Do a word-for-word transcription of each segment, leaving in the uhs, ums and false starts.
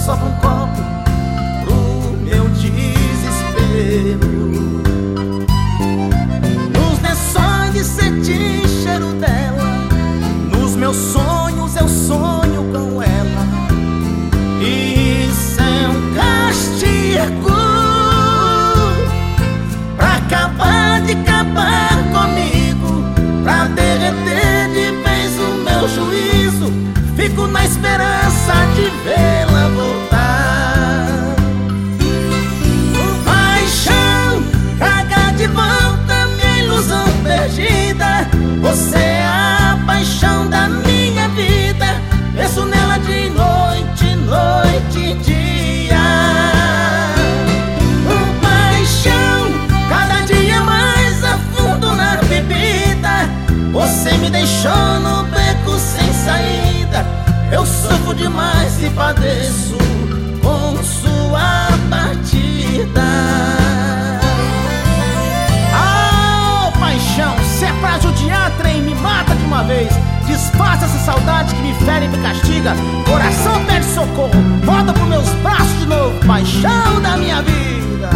sopra um copo pro meu desespero. Nos lençóis de cetim, cheiro dela. Nos meus sonhos eu sonho com ela. Isso é um castigo pra acabar de acabar comigo, pra derreter de vez o meu juízo. Fico na esperança de vê-la voltar. Paixão, traga de volta minha ilusão perdida. Você é a paixão da minha vida. Penso nela de noite, noite e dia. Paixão, cada dia mais a fundo na bebida. Você me deixou no beco sem saída. Eu sofro demais e padeço com sua partida. Oh, paixão, se é pra judiar, trem, me mata de uma vez. Desfaça essa saudade que me fere e me castiga. Coração pede socorro, volta pros meus braços de novo. Paixão da minha vida.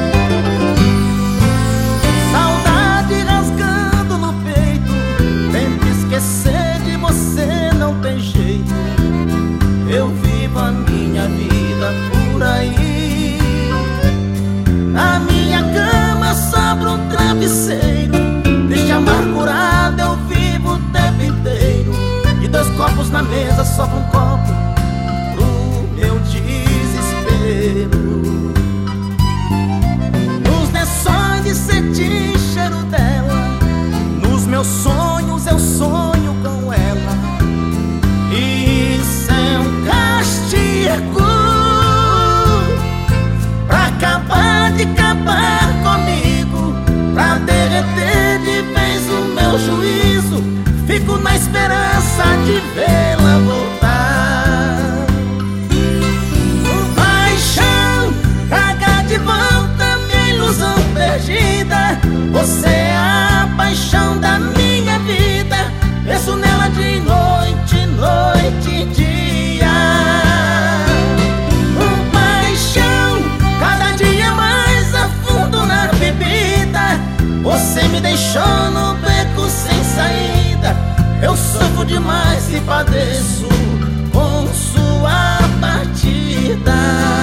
Saudade rasgando no peito. Tento esquecer de você, não tem jeito. Eu vivo a minha vida por aí. Na minha cama sobra um travesseiro. Deixa amargurado, eu vivo o tempo inteiro. E dois copos na mesa, sobra um copo pro meu desespero. Nos lençóis de cetim, cheiro dela. Nos meus sonhos eu sonho com ela. Isso é um castigo pra acabar de acabar comigo, pra derreter de vez o meu juízo. Fico na esperança de vê-la voltar. Paixão, traga de volta minha ilusão perdida. Você é a paixão da minha vida. Penso nela de noite, noite e dia. Paixão, cada dia mais a fundo na bebida. Você me deixou no beco sem saída. Eu sofro demais e padeço com sua partida.